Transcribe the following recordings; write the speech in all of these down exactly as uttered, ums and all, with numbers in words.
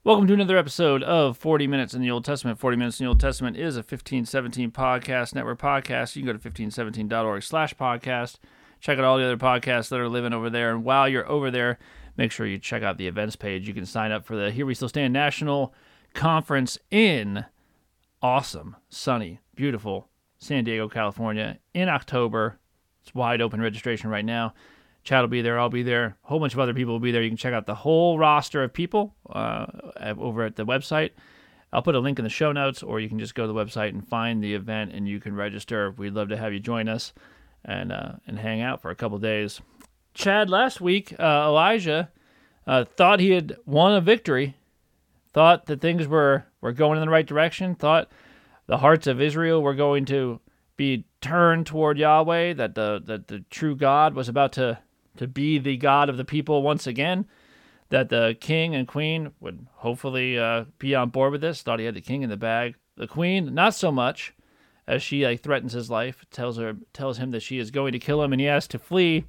Welcome to another episode of forty minutes in the Old Testament. forty minutes in the Old Testament is a fifteen seventeen podcast network podcast. You can go to fifteen seventeen dot org slash podcast. Check out all the other podcasts that are living over there. And while you're over there, make sure you check out the events page. You can sign up for the Here We Still Stand National Conference in awesome, sunny, beautiful San Diego, California in October. It's wide open registration right now. Chad will be there. I'll be there. A whole bunch of other people will be there. You can check out the whole roster of people uh, over at the website. I'll put a link in the show notes, or you can just go to the website and find the event, and you can register. We'd love to have you join us and uh, and hang out for a couple days. Chad, last week, uh, Elijah uh, thought he had won a victory, thought that things were, were going in the right direction, thought the hearts of Israel were going to be turned toward Yahweh, that the that the true God was about to to be the God of the people once again, that the king and queen would hopefully uh, be on board with this. Thought he had the king in the bag. The queen, not so much, as she like threatens his life, tells her tells him that she is going to kill him, and he has to flee,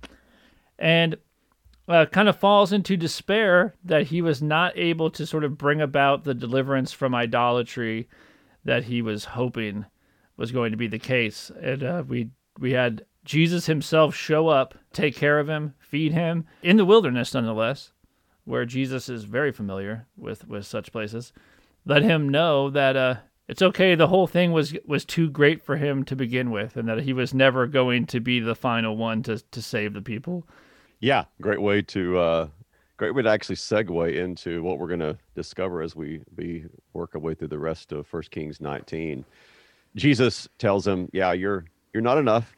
and uh, kind of falls into despair that he was not able to sort of bring about the deliverance from idolatry that he was hoping was going to be the case. And uh, we we had Jesus himself show up, take care of him, feed him, in the wilderness nonetheless, where Jesus is very familiar with, with such places. Let him know that uh, it's okay, the whole thing was was too great for him to begin with, and that he was never going to be the final one to, to save the people. Yeah, great way to uh, great way to actually segue into what we're going to discover as we, we work our way through the rest of First Kings nineteen. Jesus tells him, yeah, you're you're not enough.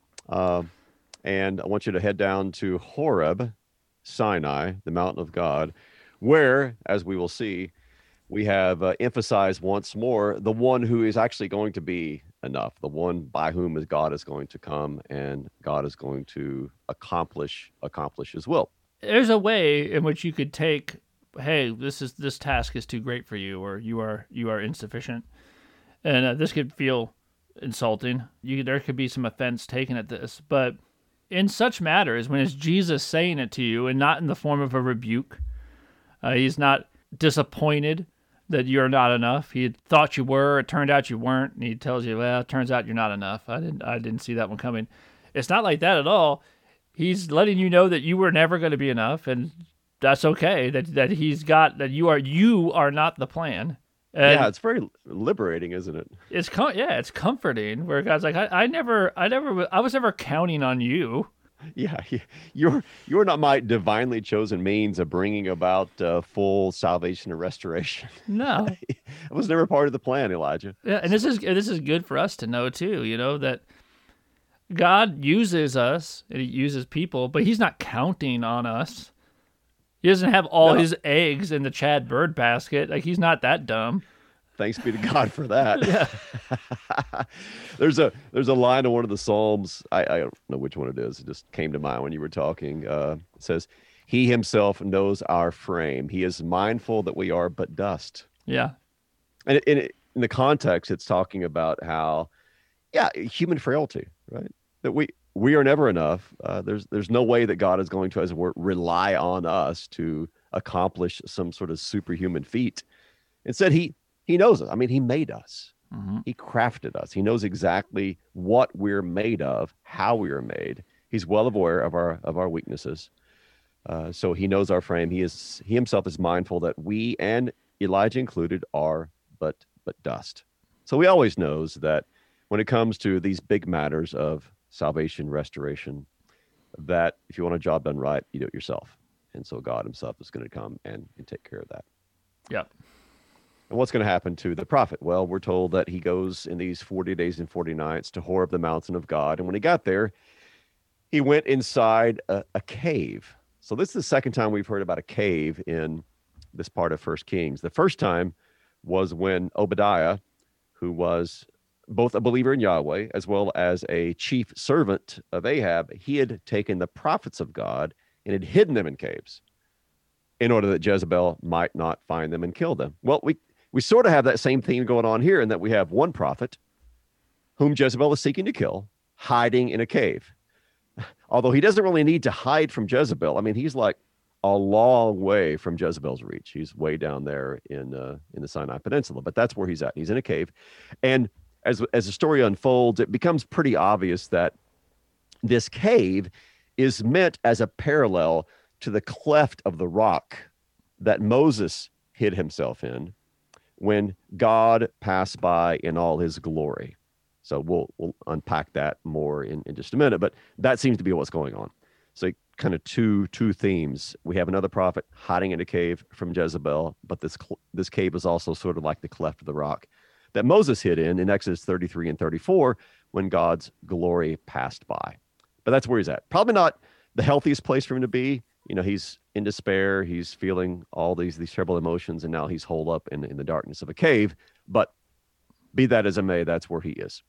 Uh, and I want you to head down to Horeb, Sinai, the mountain of God, where, as we will see, we have uh, emphasized once more the one who is actually going to be enough, the one by whom is God is going to come, and God is going to accomplish accomplish his will. There's a way in which you could take, hey, this is this task is too great for you, or you are you are insufficient. And uh, this could feel insulting. You, there could be some offense taken at this. But in such matters, when it's Jesus saying it to you and not in the form of a rebuke, uh, he's not disappointed that you're not enough. He thought you were, it turned out you weren't, and he tells you, well, it turns out you're not enough. I didn't, I didn't see that one coming. It's not like that at all. He's letting you know that you were never going to be enough, and that's okay. That that he's got that you are you are not the plan. And yeah, it's very liberating, isn't it? It's com- yeah, it's comforting. Where God's like, I, I never, I never, I was never counting on you. Yeah, you're you're not my divinely chosen means of bringing about uh, full salvation and restoration. No, it was never part of the plan, Elijah. Yeah, and this is this is good for us to know too. You know that God uses us, and He uses people, but He's not counting on us. He doesn't have all no. his eggs in the Chad Bird basket. Like, he's not that dumb. Thanks be to God for that. Yeah. there's a there's a line in one of the Psalms. I, I don't know which one it is. It just came to mind when you were talking. Uh, it says, "He himself knows our frame. He is mindful that we are but dust." Yeah. And in, in the context, it's talking about how, yeah, human frailty, right? That we... We are never enough. Uh, there's there's no way that God is going to, as it were, rely on us to accomplish some sort of superhuman feat. Instead, he he knows us. I mean, he made us. Mm-hmm. He crafted us. He knows exactly what we're made of, how we are made. He's well aware of our of our weaknesses. Uh, so he knows our frame. He is he himself is mindful that we, and Elijah included, are but but dust. So he always knows that when it comes to these big matters of salvation, restoration, that if you want a job done right, you do it yourself. And so God himself is going to come and, and take care of that. Yeah. And what's going to happen to the prophet? Well, we're told that he goes in these forty days and forty nights to Horeb, the mountain of God. And when he got there, he went inside a, a cave. So this is the second time we've heard about a cave in this part of First Kings. The first time was when Obadiah, who was both a believer in Yahweh as well as a chief servant of Ahab, he had taken the prophets of God and had hidden them in caves in order that Jezebel might not find them and kill them. Well, we, we sort of have that same theme going on here, in that we have one prophet whom Jezebel is seeking to kill, hiding in a cave. Although he doesn't really need to hide from Jezebel. I mean, he's like a long way from Jezebel's reach. He's way down there in uh, in the Sinai Peninsula, but that's where he's at. He's in a cave, and as as the story unfolds, it becomes pretty obvious that this cave is meant as a parallel to the cleft of the rock that Moses hid himself in when God passed by in all his glory. So we'll we'll unpack that more in, in just a minute, but that seems to be what's going on. So kind of two two themes. We have another prophet hiding in a cave from Jezebel, but this this cave is also sort of like the cleft of the rock that Moses hid in in Exodus thirty-three and thirty-four when God's glory passed by. But that's where he's at. Probably not the healthiest place for him to be. You know, he's in despair. He's feeling all these these terrible emotions, and now he's holed up in, in the darkness of a cave. But be that as it may, that's where he is.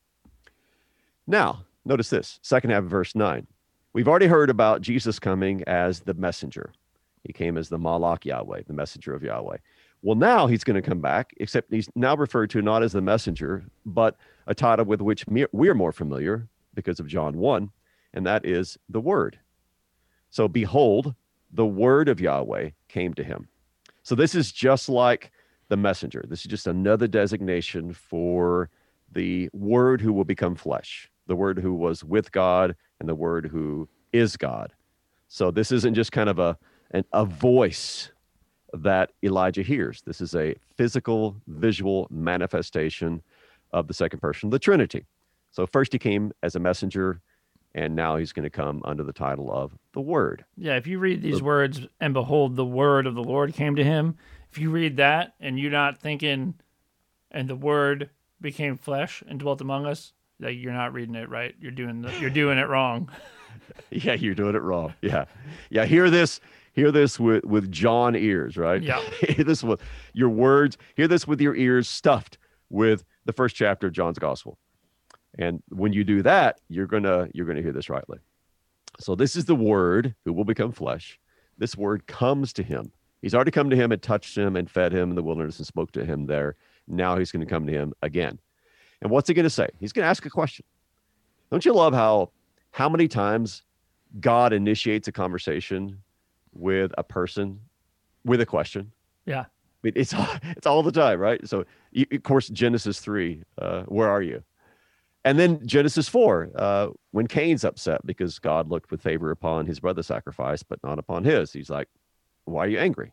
Now, notice this, second half of verse nine. We've already heard about Jesus coming as the messenger. He came as the Malach Yahweh, the messenger of Yahweh. Well, now he's going to come back, except he's now referred to not as the messenger, but a title with which we're more familiar because of John one, and that is the Word. So behold, the Word of Yahweh came to him. So this is just like the messenger. This is just another designation for the Word who will become flesh, the Word who was with God and the Word who is God. So this isn't just kind of a, an, a voice that Elijah hears. This is a physical, visual manifestation of the second person of the Trinity. So first he came as a messenger, and now he's going to come under the title of the Word. Yeah, if you read these the, words, and behold, the Word of the Lord came to him, if you read that and you're not thinking, and the Word became flesh and dwelt among us, like you're not reading it right. You're doing the, you're doing it wrong. Yeah, you're doing it wrong. Yeah, yeah. Hear this. Hear this with with John ears, right? Yeah. Hear this with your words. Hear this with your ears stuffed with the first chapter of John's Gospel. And when you do that, you're gonna you're gonna hear this rightly. So this is the Word who will become flesh. This Word comes to him. He's already come to him and touched him and fed him in the wilderness and spoke to him there. Now he's going to come to him again. And what's he going to say? He's going to ask a question. Don't you love how how many times God initiates a conversation with a person with a question? Yeah. I mean, it's it's all the time, right? So, you, of course, Genesis three, uh, where are you? And then Genesis four, uh, when Cain's upset because God looked with favor upon his brother's sacrifice, but not upon his. He's like, why are you angry?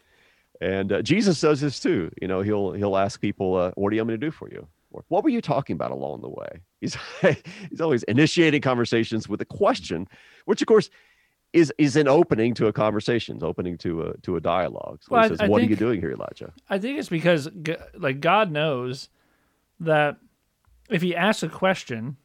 And uh, Jesus does this too. You know, he'll he'll ask people, uh, what do you want me to do for you? Or, what were you talking about along the way? He's he's always initiating conversations with a question, which of course is is an opening to a conversation, opening to a to a dialogue. So well, he says, I, I what think, are you doing here, Elijah? I think it's because like God knows that if he asks a question,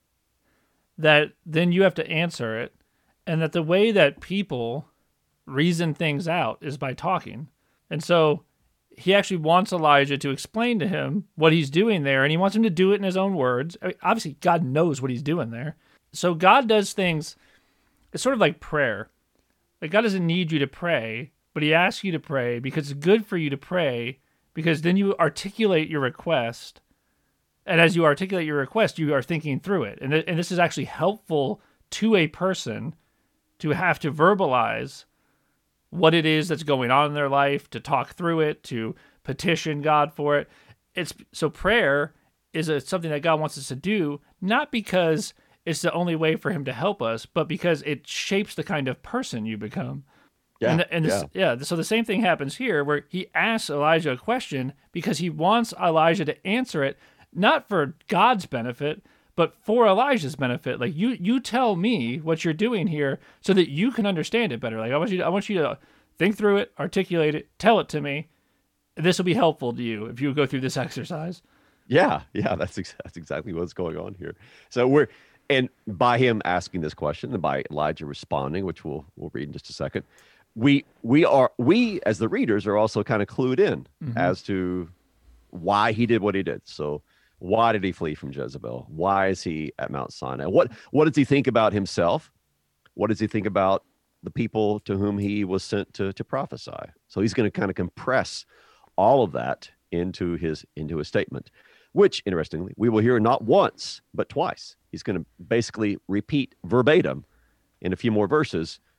that then you have to answer it, and that the way that people reason things out is by talking. And so he actually wants Elijah to explain to him what he's doing there, and he wants him to do it in his own words. I mean, obviously, God knows what he's doing there. So God does things, it's sort of like prayer. Like God doesn't need you to pray, but he asks you to pray because it's good for you to pray, because then you articulate your request. And as you articulate your request, you are thinking through it. And, th- and this is actually helpful to a person to have to verbalize what it is that's going on in their life, to talk through it, to petition God for it. It's so prayer is a, something that God wants us to do, not because it's the only way for him to help us, but because it shapes the kind of person you become. Yeah, and, the, and this, yeah. yeah. So the same thing happens here, where he asks Elijah a question because he wants Elijah to answer it, not for God's benefit, but for Elijah's benefit. Like you, you tell me what you're doing here so that you can understand it better. Like I want you to, I want you to think through it, articulate it, tell it to me. This will be helpful to you if you go through this exercise. Yeah, yeah, that's ex- that's exactly what's going on here. So we're, and by him asking this question and by Elijah responding, which we'll we'll read in just a second, we we are we as the readers are also kind of clued in mm-hmm. as to why he did what he did. So why did he flee from Jezebel? Why is he at Mount Sinai? What what does he think about himself? What does he think about the people to whom he was sent to to prophesy? So he's going to kind of compress all of that into his into a statement, which, interestingly, we will hear not once, but twice. He's going to basically repeat verbatim in a few more verses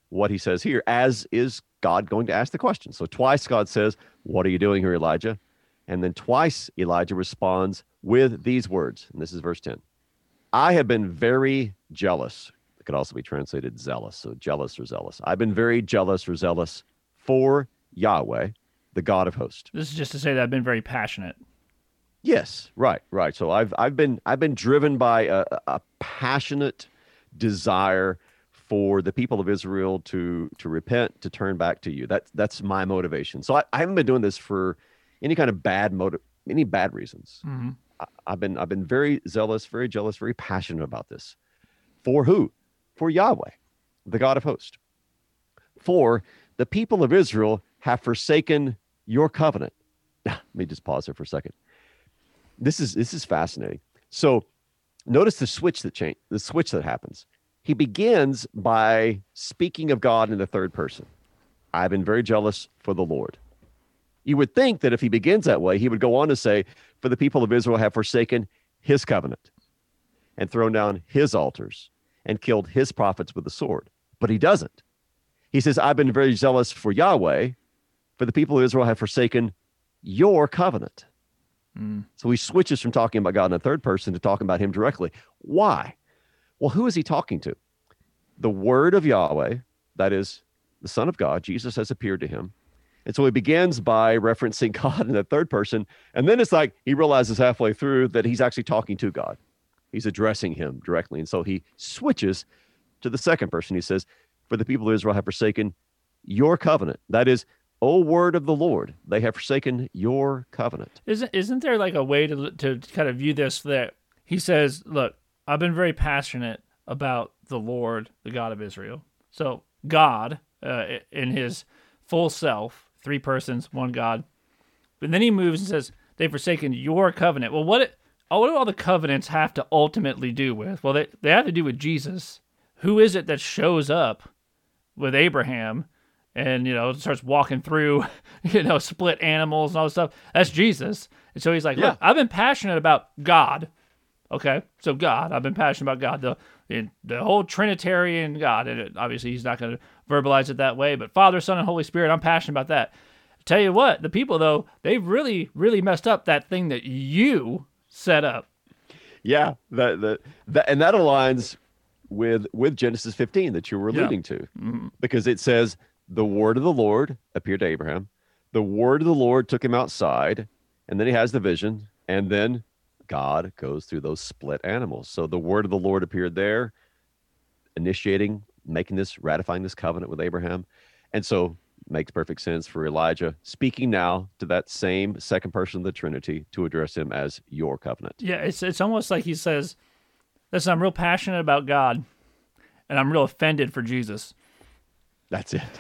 what he says here, as is God going to ask the question. So twice God says, "What are you doing here, Elijah?" And then twice Elijah responds with these words. And this is verse ten. "I have been very jealous." It could also be translated zealous. So jealous or zealous. "I've been very jealous or zealous for Yahweh, the God of hosts." This is just to say that I've been very passionate. Yes, right, right. So I've I've been I've been driven by a, a passionate desire for the people of Israel to to repent, to turn back to you. That's that's my motivation. So I, I haven't been doing this for any kind of bad motive, any bad reasons. Mm-hmm. I, I've been I've been very zealous, very jealous, very passionate about this. For who? For Yahweh, the God of hosts. For the people of Israel have forsaken your covenant. Now, let me just pause there for a second. This is this is fascinating. So notice the switch that change, the switch that happens. He begins by speaking of God in the third person. "I've been very jealous for the Lord." You would think that if he begins that way, he would go on to say, "For the people of Israel have forsaken his covenant and thrown down his altars and killed his prophets with the sword." But he doesn't. He says, "I've been very zealous for Yahweh, for the people of Israel have forsaken your covenant." Mm. So he switches from talking about God in the third person to talking about him directly. Why? Well, who is he talking to? The word of Yahweh, that is the Son of God, Jesus, has appeared to him. And so he begins by referencing God in the third person. And then it's like he realizes halfway through that he's actually talking to God. He's addressing him directly. And so he switches to the second person. He says, "For the people of Israel have forsaken your covenant." That is, "O word of the Lord, they have forsaken your covenant." Isn't isn't there like a way to to kind of view this that he says, "Look, I've been very passionate about the Lord, the God of Israel." So God, uh, in his full self, three persons, one God. But then he moves and says, "They've forsaken your covenant." Well, what it, what do all the covenants have to ultimately do with? Well, they they have to do with Jesus. Who is it that shows up with Abraham and, you know, starts walking through, you know, split animals and all this stuff? That's Jesus. And so he's like, Yeah. "Look, I've been passionate about God." Okay, so God, I've been passionate about God, the the, the whole Trinitarian God. And it, obviously, he's not going to verbalize it that way, but Father, Son, and Holy Spirit, I'm passionate about that. Tell you what, the people, though, they've really, really messed up that thing that you set up. Yeah, that, that, that and that aligns with with Genesis fifteen that you were Yeah. alluding to, Mm-hmm. because it says, "The word of the Lord appeared to Abraham. The word of the Lord took him outside," and then he has the vision, and then God goes through those split animals. So the word of the Lord appeared there, initiating, making this, ratifying this covenant with Abraham. And so makes perfect sense for Elijah speaking now to that same second person of the Trinity to address him as your covenant. Yeah, it's it's almost like he says, "Listen, I'm real passionate about God, and I'm real offended for Jesus." That's it.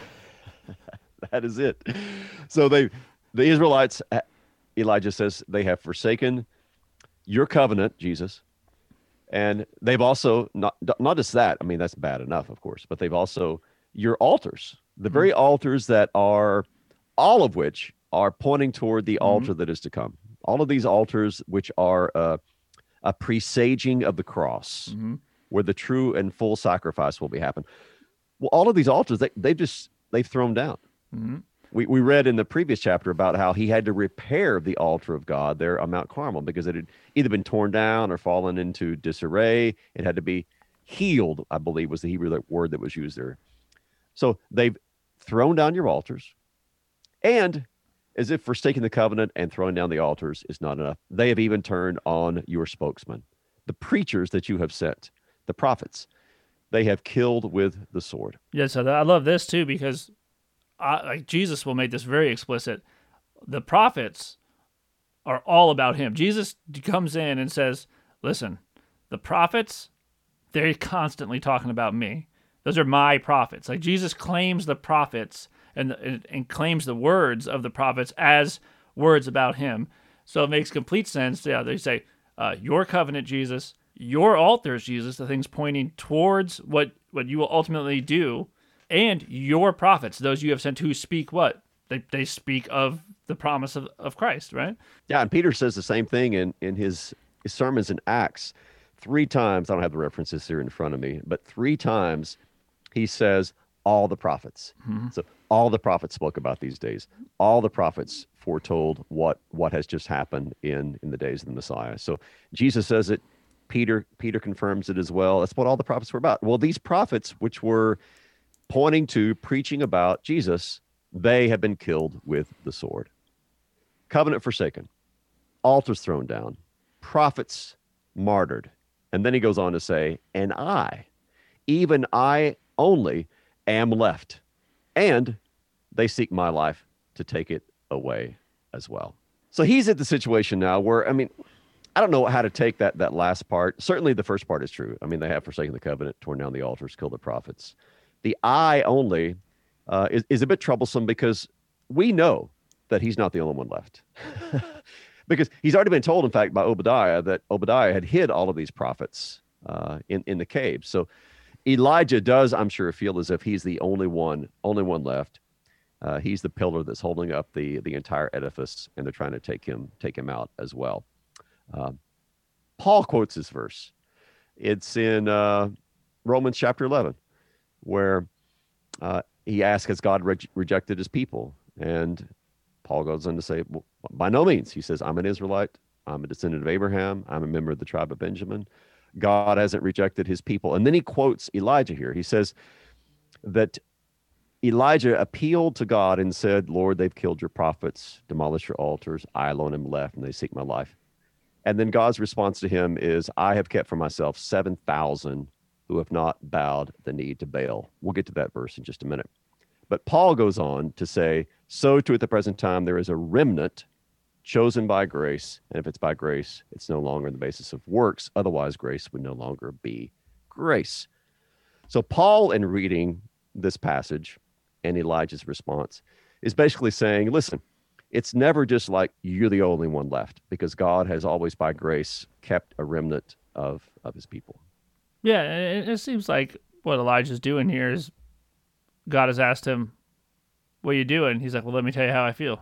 That is it. So they, the Israelites, Elijah says, they have forsaken your covenant, Jesus, and they've also not not just that. I mean, that's bad enough, of course, but they've also your altars, the very altars that are, all of which are pointing toward the Mhm. altar that is to come. All of these altars, which are uh, a presaging of the cross, Mm-hmm. where the true and full sacrifice will be happen. Well, all of these altars, they they've just they've thrown down. Mm-hmm. We we read in the previous chapter about how he had to repair the altar of God there on Mount Carmel because it had either been torn down or fallen into disarray. It had to be healed, I believe, was the Hebrew word that was used there. So they've thrown down your altars, and as if forsaking the covenant and throwing down the altars is not enough, they have even turned on your spokesman, the preachers that you have sent, the prophets. They have killed with the sword. Yeah, so that, I love this too because I, like Jesus will make this very explicit. The prophets are all about him. Jesus comes in and says, "Listen, the prophets, they're constantly talking about me. Those are my prophets." Like Jesus claims the prophets and, and and claims the words of the prophets as words about him. So it makes complete sense. Yeah, they say, uh, "Your covenant, Jesus, your altars, Jesus," the things pointing towards what what you will ultimately do. And your prophets, those you have sent who speak what? They they speak of the promise of, of Christ, right? Yeah, and Peter says the same thing in, in his, his sermons in Acts. Three times, I don't have the references here in front of me, but three times he says, all the prophets. Mm-hmm. So all the prophets spoke about these days. All the prophets foretold what what has just happened in in the days of the Messiah. So Jesus says it. Peter Peter confirms it as well. That's what all the prophets were about. Well, these prophets, which were pointing to, preaching about Jesus, they have been killed with the sword. Covenant forsaken, altars thrown down, prophets martyred. And then he goes on to say, and I, even I only, am left. And they seek my life to take it away as well. So he's at the situation now where, I mean, I don't know how to take that that last part. Certainly the first part is true. I mean, they have forsaken the covenant, torn down the altars, killed the prophets. The I only uh, is, is a bit troublesome because we know that he's not the only one left. Because he's already been told, in fact, by Obadiah that Obadiah had hid all of these prophets uh, in, in the cave. So Elijah does, I'm sure, feel as if he's the only one, only one left. Uh, he's the pillar that's holding up the the entire edifice, and they're trying to take him take him out as well. Uh, Paul quotes this verse. It's in uh, Romans chapter eleven, where uh, he asks, has God re- rejected his people? And Paul goes on to say, well, by no means. He says, I'm an Israelite. I'm a descendant of Abraham. I'm a member of the tribe of Benjamin. God hasn't rejected his people. And then he quotes Elijah here. He says that Elijah appealed to God and said, Lord, they've killed your prophets, demolished your altars. I alone am left, and they seek my life. And then God's response to him is, I have kept for myself seven thousand who have not bowed the knee to Baal. We'll get to that verse in just a minute. But Paul goes on to say, so too at the present time, there is a remnant chosen by grace. And if it's by grace, it's no longer on the basis of works. Otherwise, grace would no longer be grace. So Paul, in reading this passage and Elijah's response, is basically saying, listen, it's never just like you're the only one left, because God has always, by grace, kept a remnant of, of his people. Yeah, it, it seems like what Elijah's doing here is God has asked him, what are you doing? He's like, well, let me tell you how I feel.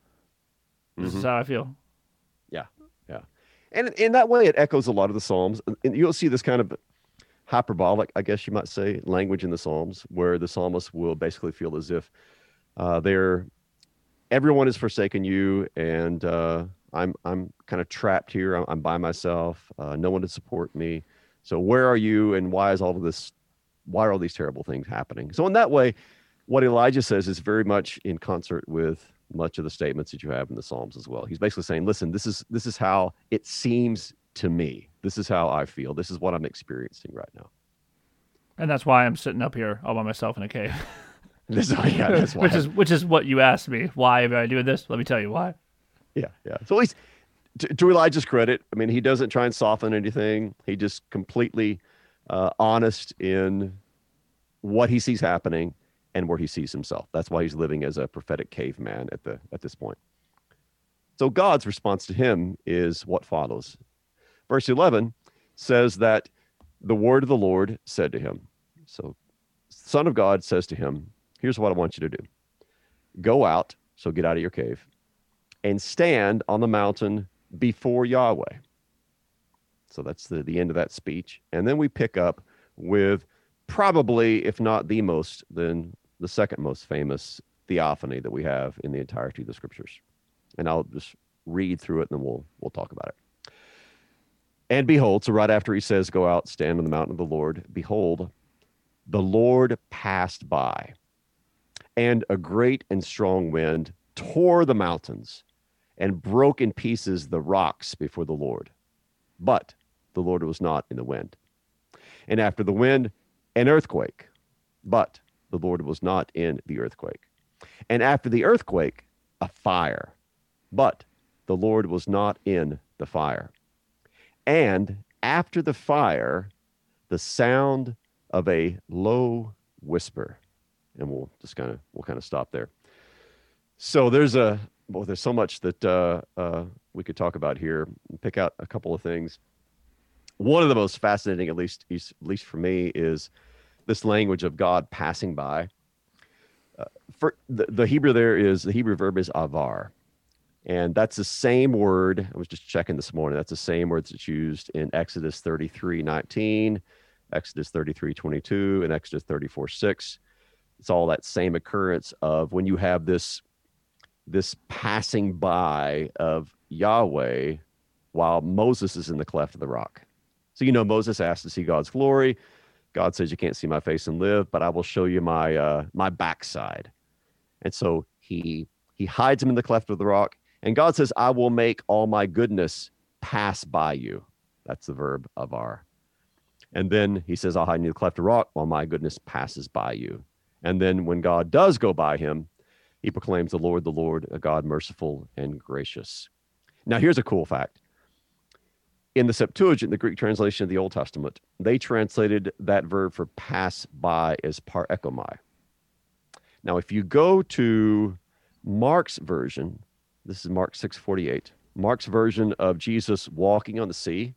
This Mm-hmm. is how I feel. Yeah, yeah. And in that way, it echoes a lot of the Psalms. And you'll see this kind of hyperbolic, I guess you might say, language in the Psalms, where the psalmist will basically feel as if uh, they're everyone has forsaken you, and uh, I'm I'm kind of trapped here. I'm, I'm by myself. Uh, no one to support me. So where are you, and why is all of this? Why are all these terrible things happening? So in that way, what Elijah says is very much in concert with much of the statements that you have in the Psalms as well. He's basically saying, listen, this is this is how it seems to me. This is how I feel. This is what I'm experiencing right now. And that's why I'm sitting up here all by myself in a cave. That's, yeah, that's why. which is which is what you asked me. Why am I doing this? Let me tell you why. Yeah, yeah. So at least to, to Elijah's credit, I mean, he doesn't try and soften anything. He just completely uh, honest in what he sees happening and where he sees himself. That's why he's living as a prophetic caveman at the at this point. So God's response to him is what follows. Verse eleven says that the word of the Lord said to him. So Son of God says to him, here's what I want you to do. Go out, so get out of your cave, and stand on the mountain before Yahweh. So that's the, the end of that speech. And then we pick up with probably, if not the most, then the second most famous theophany that we have in the entirety of the scriptures. And I'll just read through it and then we'll we'll talk about it. And behold, so right after he says, go out, stand on the mountain of the Lord, behold, the Lord passed by, and a great and strong wind tore the mountains and broke in pieces the rocks before the Lord. But the Lord was not in the wind. And after the wind, an earthquake. But the Lord was not in the earthquake. And after the earthquake, a fire. But the Lord was not in the fire. And after the fire, the sound of a low whisper. And we'll just kind of we'll kind of stop there. So there's a well, there's so much that uh, uh, we could talk about here. Pick out a couple of things. One of the most fascinating, at least at least for me, is this language of God passing by. Uh, for the, the Hebrew there is the Hebrew verb is avar, and that's the same word. I was just checking this morning. That's the same word that's used in Exodus thirty-three nineteen, Exodus thirty-three twenty-two, and Exodus thirty-four six. It's all that same occurrence of when you have this, this passing by of Yahweh while Moses is in the cleft of the rock. So, you know, Moses asked to see God's glory. God says, you can't see my face and live, but I will show you my, uh, my backside. And so he, he hides him in the cleft of the rock. And God says, I will make all my goodness pass by you. That's the verb avar. And then he says, I'll hide in the cleft of the rock while my goodness passes by you. And then when God does go by him, he proclaims the Lord, the Lord, a God merciful and gracious. Now, here's a cool fact. In the Septuagint, the Greek translation of the Old Testament, they translated that verb for pass by as parekomai. Now, if you go to Mark's version, this is Mark six forty-eight, Mark's version of Jesus walking on the sea.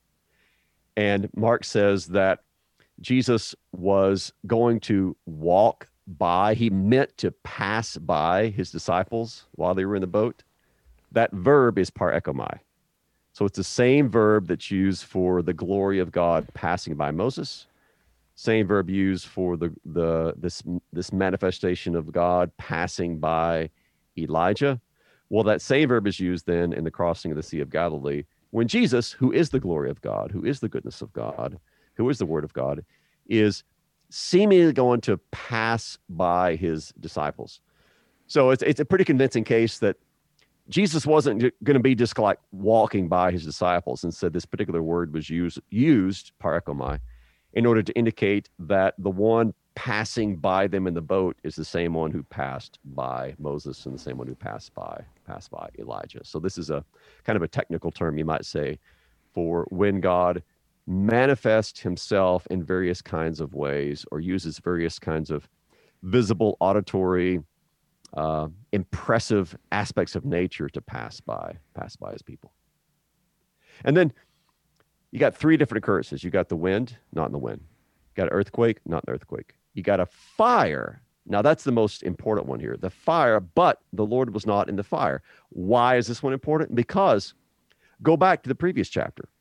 And Mark says that Jesus was going to walk by. He meant to pass by his disciples while they were in the boat. That verb is parekomai. So it's the same verb that's used for the glory of God passing by Moses. Same verb used for the the this this manifestation of God passing by Elijah. Well, that same verb is used then in the crossing of the Sea of Galilee when Jesus, who is the glory of God, who is the goodness of God, who is the word of God, is seemingly going to pass by his disciples. So it's it's a pretty convincing case that Jesus wasn't going to be just like walking by his disciples. Instead, this particular word was used, used parekomai, in order to indicate that the one passing by them in the boat is the same one who passed by Moses and the same one who passed by passed by Elijah. So this is a kind of a technical term, you might say, for when God manifests himself in various kinds of ways or uses various kinds of visible, auditory, uh, impressive aspects of nature to pass by, pass by his people. And then you got three different occurrences. You got the wind, not in the wind. You got an earthquake, not an earthquake. You got a fire. Now that's the most important one here, the fire, but the Lord was not in the fire. Why is this one important? Because go back to the previous chapter.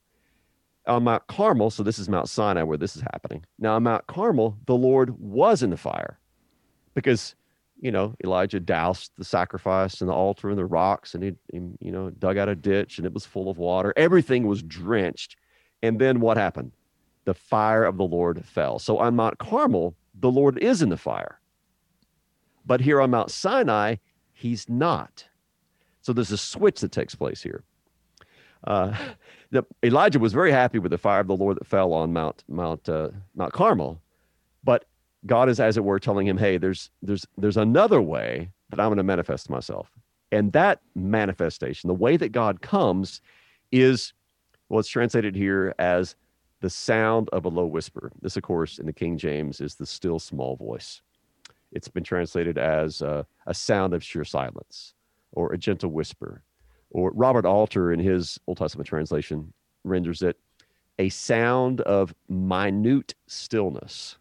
On Mount Carmel, so this is Mount Sinai where this is happening. Now on Mount Carmel, the Lord was in the fire because, you know, Elijah doused the sacrifice and the altar and the rocks, and he, he, you know, dug out a ditch and it was full of water. Everything was drenched. And then what happened? The fire of the Lord fell. So on Mount Carmel, the Lord is in the fire. But here on Mount Sinai, he's not. So there's a switch that takes place here. Uh, the, Elijah was very happy with the fire of the Lord that fell on Mount Mount uh, Mount Carmel, but God is, as it were, telling him, "Hey, there's there's there's another way that I'm going to manifest myself," and that manifestation, the way that God comes, is well, it's translated here as the sound of a low whisper. This, of course, in the King James, is the still small voice. It's been translated as uh, a sound of sheer silence, or a gentle whisper. Or Robert Alter, in his Old Testament translation, renders it a sound of minute stillness.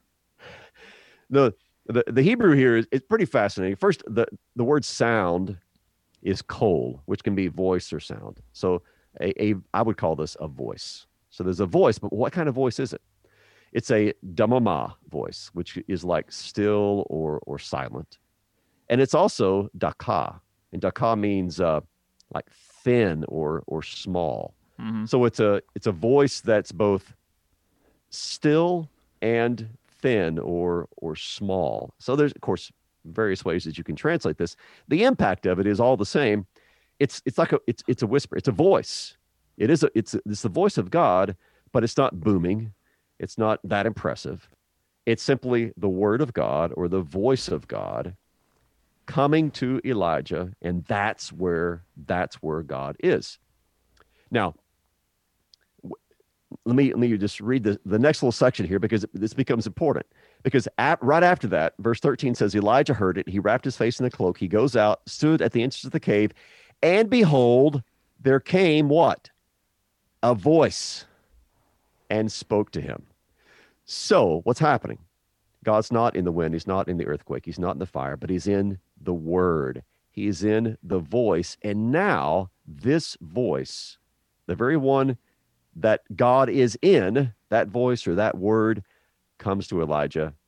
The the, the Hebrew here is, is pretty fascinating. First, the, the word sound is kol, which can be voice or sound. So a, a I would call this a voice. So there's a voice, but what kind of voice is it? It's a damama voice, which is like still or or silent. And it's also daka. And daka means uh, like thin or or small. Mm-hmm. So it's a it's a voice that's both still and thin or or small. So there's, of course, various ways that you can translate this. The impact of it is all the same. It's it's like a it's it's a whisper. It's a voice. It is a it's it's the voice of God, but it's not booming. It's not that impressive. It's simply the word of God or the voice of God coming to Elijah, and that's where that's where God is. Now, let me let me just read the, the next little section here because this becomes important. Because at, right after that, verse thirteen says, Elijah heard it. He wrapped his face in a cloak. He goes out, stood at the entrance of the cave, and behold, there came what? A voice, and spoke to him. So what's happening? God's not in the wind. He's not in the earthquake. He's not in the fire, but he's in the word. He is in the voice. And now this voice, the very one that God is in, that voice or that word comes to Elijah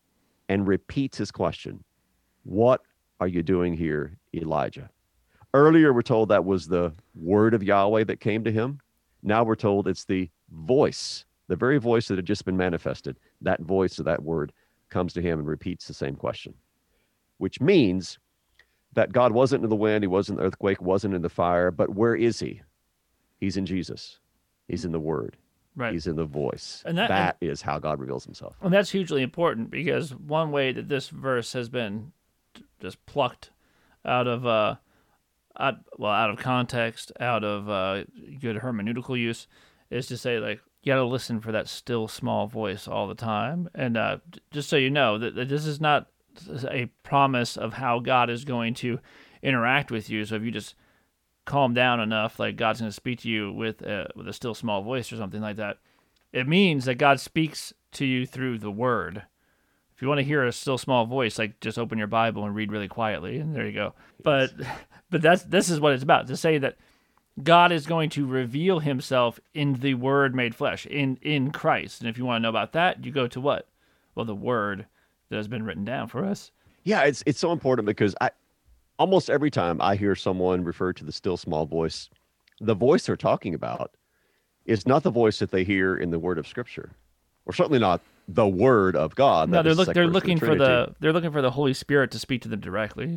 and repeats his question. What are you doing here, Elijah? Earlier, we're told that was the word of Yahweh that came to him. Now we're told it's the voice, the very voice that had just been manifested. That voice of that word comes to him and repeats the same question, which means that God wasn't in the wind, he wasn't in the earthquake, wasn't in the fire, but where is he? He's in Jesus. He's in the word. Right. He's in the voice. And that, that and, is how God reveals himself. And that's hugely important, because one way that this verse has been just plucked out of uh, out, well, out of context, out of uh, good hermeneutical use, is to say, like, you got to listen for that still small voice all the time. And uh, just so you know, that, that this is not a promise of how God is going to interact with you. So if you just calm down enough, like, God's going to speak to you with a, with a still small voice or something like that. It means that God speaks to you through the word. If you want to hear a still small voice, like, just open your Bible and read really quietly, and there you go. But but that's this is what it's about, to say that God is going to reveal himself in the Word made flesh, in, in Christ. And if you want to know about that, you go to what? Well, the Word that has been written down for us. Yeah, it's it's so important, because I almost every time I hear someone refer to the still small voice, the voice they're talking about is not the voice that they hear in the Word of Scripture, or certainly not the Word of God. No, they're look, they're looking for the they're looking for the Holy Spirit to speak to them directly.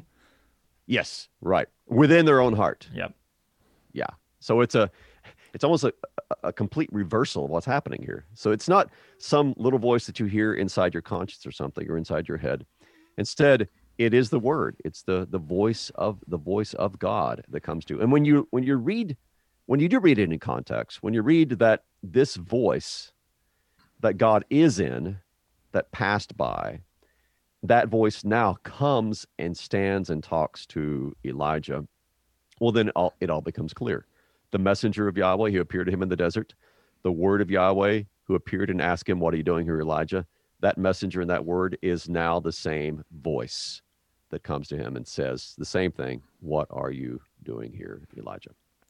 Yes, right, within their own heart. Yep. Yeah. So it's a, it's almost a, a complete reversal of what's happening here. So it's not some little voice that you hear inside your conscience or something, or inside your head. Instead, it is the word. It's the the voice of the voice of God that comes to. And when you when you read, when you do read it in context, when you read that this voice that God is in, that passed by, that voice now comes and stands and talks to Elijah. Well, then all, it all becomes clear. The messenger of Yahweh who appeared to him in the desert, the word of Yahweh who appeared and asked him, what are you doing here, Elijah? That messenger and that word is now the same voice that comes to him and says the same thing. What are you doing here, Elijah?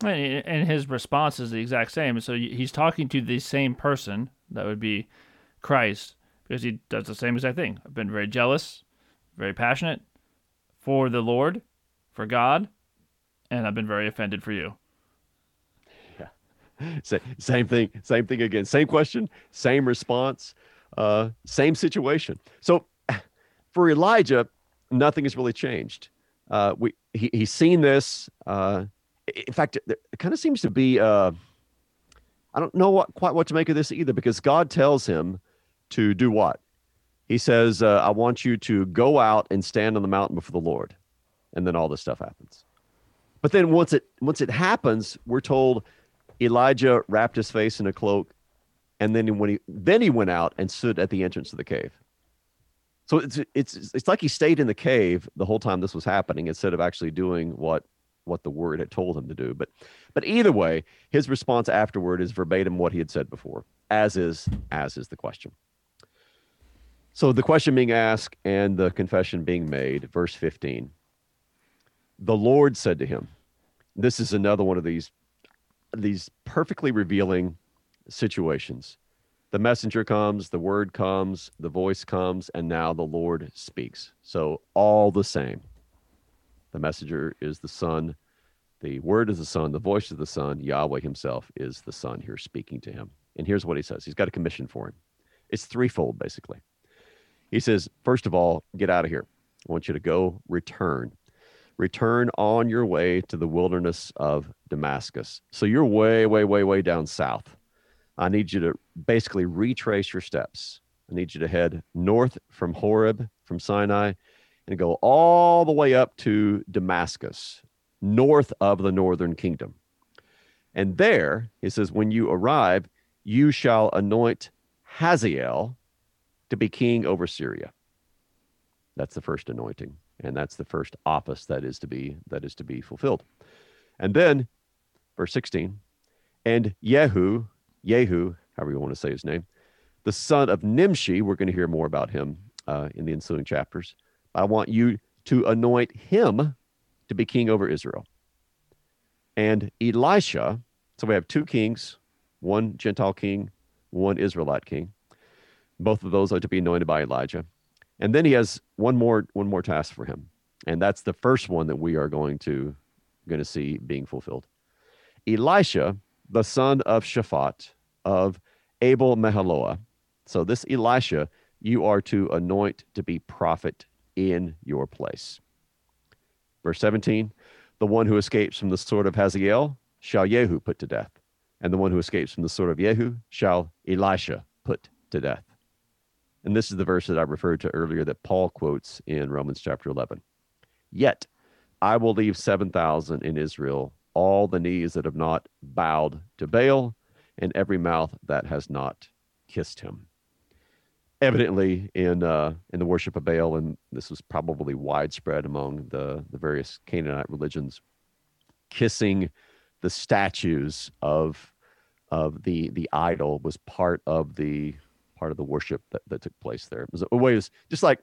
And his response is the exact same. So he's talking to the same person, that would be Christ, because he does the same exact thing. I've been very jealous, very passionate for the Lord, for God, and I've been very offended for you. Yeah. Same thing, same thing again. Same question, same response, uh, same situation. So for Elijah, nothing has really changed. Uh, we he, he's seen this. Uh, in fact, it, it kind of seems to be, uh, I don't know what quite what to make of this either, because God tells him to do what? He says, uh, I want you to go out and stand on the mountain before the Lord. And then all this stuff happens. But then once it once it happens, we're told Elijah wrapped his face in a cloak, and then when he then he went out and stood at the entrance of the cave. So it's it's it's like he stayed in the cave the whole time this was happening, instead of actually doing what what the word had told him to do. But but either way, his response afterward is verbatim what he had said before, as is as is the question. So the question being asked and the confession being made, verse fifteen. The Lord said to him, this is another one of these, these perfectly revealing situations. The messenger comes, the word comes, the voice comes, and now the Lord speaks. So all the same. The messenger is the Son, the word is the Son, the voice is the Son, Yahweh himself is the Son here speaking to him. And here's what he says. He's got a commission for him. It's threefold, basically. He says, first of all, get out of here. I want you to go return. Return on your way to the wilderness of Damascus. So you're way, way, way, way down south. I need you to basically retrace your steps. I need you to head north from Horeb, from Sinai, and go all the way up to Damascus, north of the northern kingdom. And there, he says, when you arrive, you shall anoint Hazael to be king over Syria. That's the first anointing. And that's the first office that is to be that is to be fulfilled. And then, verse sixteen, and Yehu, Yehu, however you want to say his name, the son of Nimshi, we're going to hear more about him uh, in the ensuing chapters. I want you to anoint him to be king over Israel. And Elisha, so we have two kings, one Gentile king, one Israelite king. Both of those are to be anointed by Elijah. And then he has one more one more task for him. And that's the first one that we are going to going to see being fulfilled. Elisha, the son of Shaphat of Abel Meholah. So this Elisha, you are to anoint to be prophet in your place. Verse seventeen, the one who escapes from the sword of Hazael shall Jehu put to death. And the one who escapes from the sword of Jehu shall Elisha put to death. And this is the verse that I referred to earlier that Paul quotes in Romans chapter eleven. Yet I will leave seven thousand in Israel, all the knees that have not bowed to Baal, and every mouth that has not kissed him. Evidently, in uh, in the worship of Baal, and this was probably widespread among the, the various Canaanite religions, kissing the statues of of the the idol was part of the part of the worship that, that took place there. It was a way, just like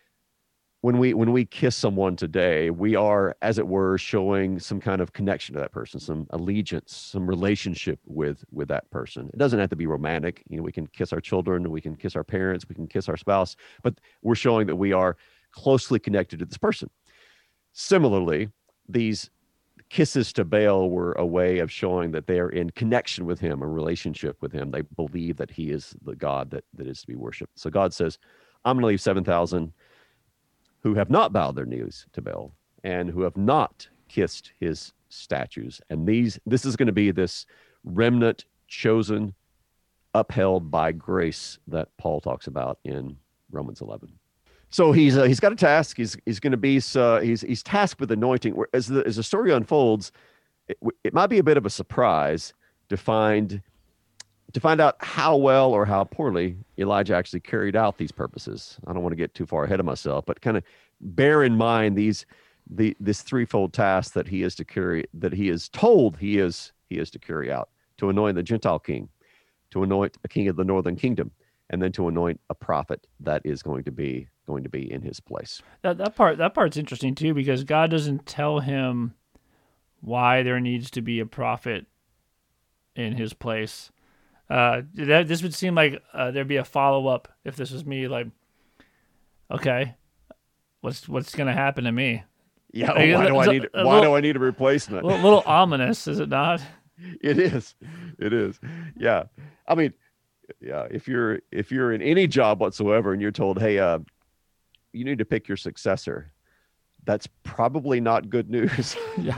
when we when we kiss someone today, we are, as it were, showing some kind of connection to that person, some allegiance, some relationship with with that person. It doesn't have to be romantic. You know, we can kiss our children, we can kiss our parents, we can kiss our spouse, but we're showing that we are closely connected to this person. Similarly, these kisses to Baal were a way of showing that they are in connection with him, a relationship with him. They believe that he is the God that, that is to be worshipped. So God says, I'm going to leave seven thousand who have not bowed their knees to Baal and who have not kissed his statues. And these, this is going to be this remnant chosen, upheld by grace that Paul talks about in Romans eleven. So he's uh, he's got a task. He's he's going to be uh, he's he's tasked with anointing. Where as the as the story unfolds, it, it might be a bit of a surprise to find to find out how well or how poorly Elijah actually carried out these purposes. I don't want to get too far ahead of myself, but kind of bear in mind these the this threefold task that he is to carry, that he is told he is he is to carry out: to anoint the Gentile king, to anoint a king of the northern kingdom, and then to anoint a prophet that is going to be going to be in his place. That that part that part's interesting too, because God doesn't tell him why there needs to be a prophet in his place. Uh, that, this would seem like uh, there'd be a follow up if this was me. Like, okay, what's what's gonna happen to me? Yeah, like, why do I need a why little, do I need a replacement? A little, little ominous, is it not? It is. It is. Yeah. I mean, yeah. If you're if you're in any job whatsoever and you're told, hey, uh, you need to pick your successor, that's probably not good news. Yeah.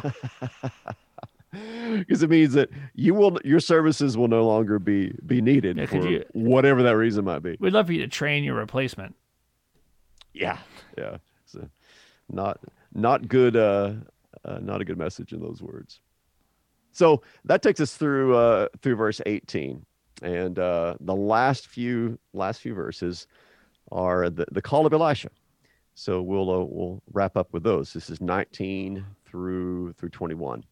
Because it means that you will your services will no longer be be needed yeah, for you, whatever that reason might be. We'd love for you to train your replacement. Yeah. Yeah. So not not good uh, uh not a good message in those words. So that takes us through uh through verse eighteen. And uh the last few last few verses are the, the call of Elisha. So we'll uh, we'll wrap up with those. This is nineteen through through twenty-one.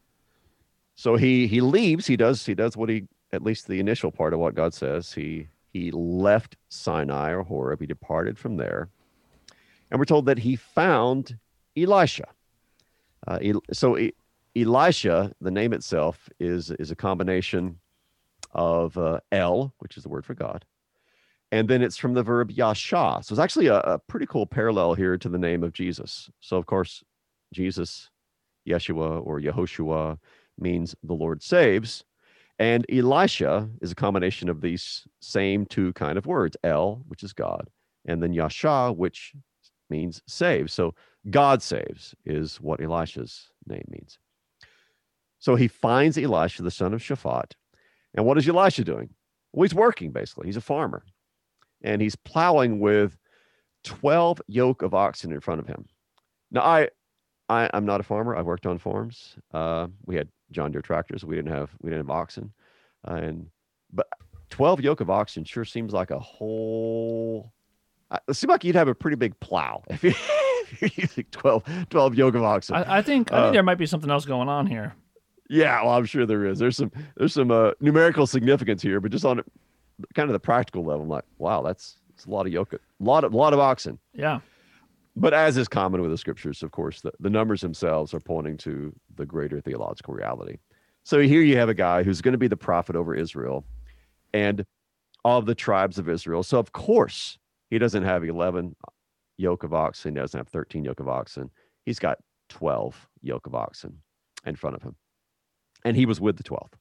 So he he leaves. He does he does what he, at least the initial part of what God says. He he left Sinai or Horeb. He departed from there, and we're told that he found Elisha. Uh, so e- Elisha, the name itself, is is a combination of uh, El, which is the word for God, and then it's from the verb yasha. So it's actually a, a pretty cool parallel here to the name of Jesus. So of course, Jesus, Yeshua or Yehoshua, means the Lord saves. And Elisha is a combination of these same two kind of words, El, which is God, and then Yasha, which means save. So God saves is what Elisha's name means. So he finds Elisha, the son of Shaphat. And what is Elisha doing? Well, he's working, basically. He's a farmer. And he's plowing with twelve yoke of oxen in front of him. Now, I, I, I'm not a farmer. I worked on farms. Uh, we had John Deere tractors. We didn't have we didn't have oxen, uh, and but twelve yoke of oxen sure seems like a whole. Uh, it seems like you'd have a pretty big plow if, you, if you're using twelve, twelve yoke of oxen. I, I think I uh, think there might be something else going on here. Yeah, well, I'm sure there is. There's some there's some uh, numerical significance here, but just on kind of the practical level, I'm like, wow, that's, that's a lot of yoke, a lot of lot of oxen. Yeah. But as is common with the scriptures, of course, the, the numbers themselves are pointing to the greater theological reality. So here you have a guy who's going to be the prophet over Israel and of the tribes of Israel. So of course he doesn't have eleven yoke of oxen. He doesn't have thirteen yoke of oxen. He's got twelve yoke of oxen in front of him. And he was with the twelfth.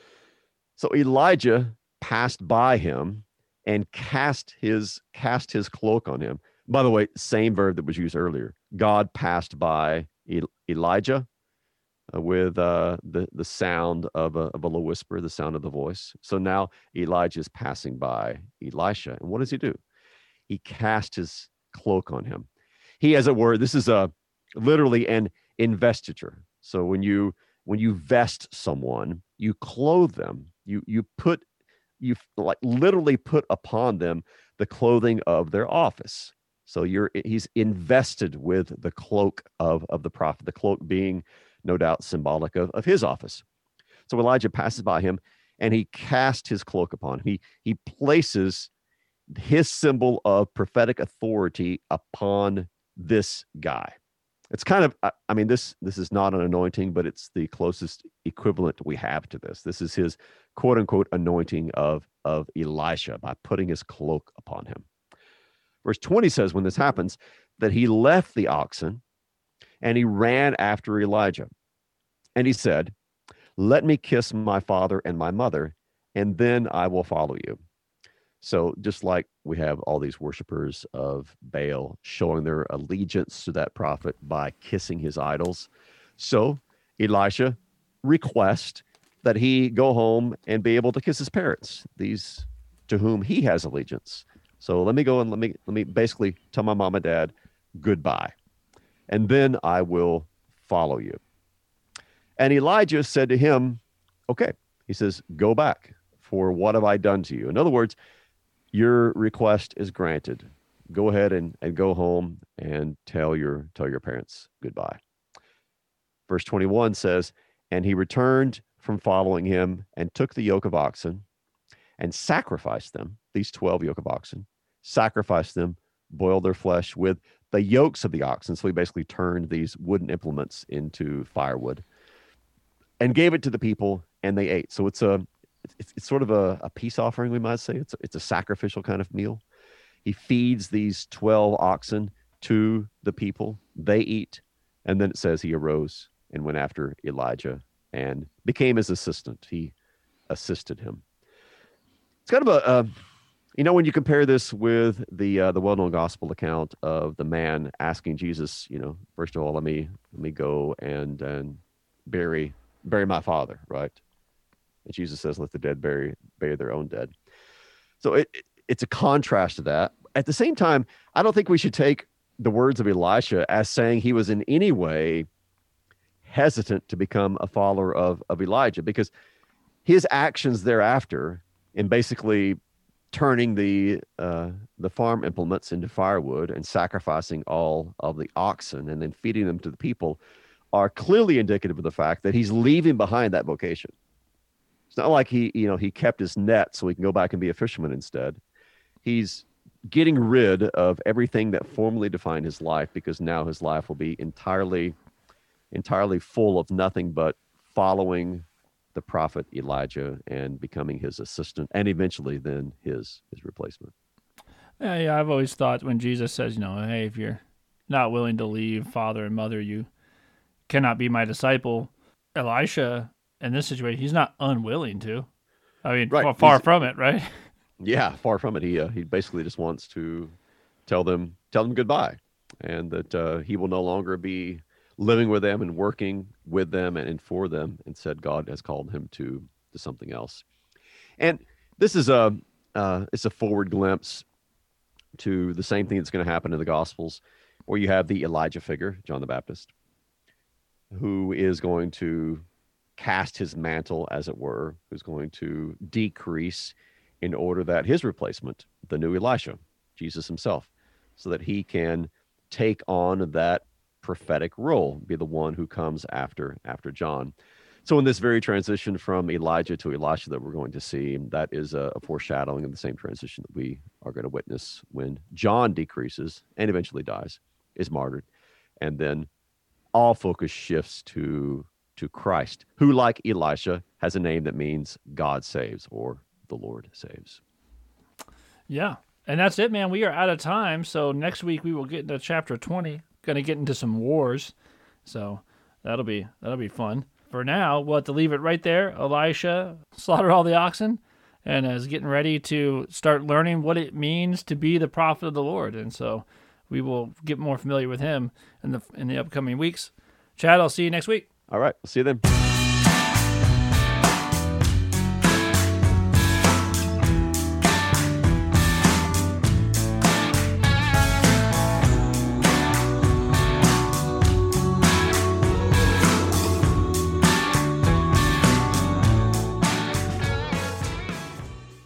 So Elijah passed by him and cast his cast his cloak on him. By the way, same verb that was used earlier. God passed by E- Elijah uh, with uh, the the sound of a, of a low whisper, the sound of the voice. So now Elijah is passing by Elisha, and what does he do? He cast his cloak on him. He, as it were, this is a literally an investiture. So when you when you vest someone, you clothe them. You you put you like literally put upon them the clothing of their office. So you're he's invested with the cloak of, of the prophet, the cloak being no doubt symbolic of, of his office. So Elijah passes by him and he casts his cloak upon him. He he places his symbol of prophetic authority upon this guy. It's kind of, I mean, this this is not an anointing, but it's the closest equivalent we have to this. This is his quote unquote anointing of, of Elisha by putting his cloak upon him. Verse twenty says, when this happens, that he left the oxen and he ran after Elijah. And he said, let me kiss my father and my mother, and then I will follow you. So just like we have all these worshipers of Baal showing their allegiance to that prophet by kissing his idols, so Elisha requests that he go home and be able to kiss his parents, these to whom he has allegiance. So let me go and let me let me basically tell my mom and dad goodbye, and then I will follow you. And Elijah said to him, okay, he says, go back, for what have I done to you? In other words, your request is granted. Go ahead and, and go home and tell your tell your parents goodbye. Verse twenty-one says, and he returned from following him and took the yoke of oxen and sacrificed them, these twelve yoke of oxen, sacrificed them, boiled their flesh with the yokes of the oxen. So he basically turned these wooden implements into firewood and gave it to the people, and they ate. So it's a It's, it's sort of a, a peace offering, we might say. It's a, it's a sacrificial kind of meal. He feeds these twelve oxen to the people. They eat. And then it says he arose and went after Elijah and became his assistant. He assisted him. It's kind of a, uh, you know, when you compare this with the uh, the well-known gospel account of the man asking Jesus, you know, first of all, let me let me go and and bury bury my father, right? And Jesus says, let the dead bury, bury their own dead. So it, it it's a contrast to that. At the same time, I don't think we should take the words of Elisha as saying he was in any way hesitant to become a follower of, of Elijah, because his actions thereafter in basically turning the uh, the farm implements into firewood and sacrificing all of the oxen and then feeding them to the people are clearly indicative of the fact that he's leaving behind that vocation. It's not like he, you know, he kept his net so he can go back and be a fisherman instead. He's getting rid of everything that formerly defined his life, because now his life will be entirely, entirely full of nothing but following the prophet Elijah and becoming his assistant, and eventually then his his replacement. Yeah, yeah. I've always thought when Jesus says, you know, hey, if you're not willing to leave father and mother, you cannot be my disciple. Elisha, in this situation, he's not unwilling to. I mean, right. far, far He's, from it, right? Yeah, far from it. He uh, he basically just wants to tell them tell them goodbye, and that uh, he will no longer be living with them and working with them and, and for them. Instead, God has called him to to something else. And this is a uh, it's a forward glimpse to the same thing that's going to happen in the Gospels, where you have the Elijah figure, John the Baptist, who is going to cast his mantle, as it were, who's going to decrease in order that his replacement, the new Elisha, Jesus himself, so that he can take on that prophetic role, be the one who comes after after John. So in this very transition from Elijah to Elisha that we're going to see, that is a, a foreshadowing of the same transition that we are going to witness when John decreases and eventually dies, is martyred, and then all focus shifts to to Christ, who, like Elisha, has a name that means God saves or the Lord saves. Yeah. And that's it, man. We are out of time. So next week we will get into chapter twenty. Going to get into some wars. So that'll be that'll be fun. For now, we'll have to leave it right there. Elisha slaughtered all the oxen and is getting ready to start learning what it means to be the prophet of the Lord. And so we will get more familiar with him in the in the upcoming weeks. Chad, I'll see you next week. All right. We'll see you then.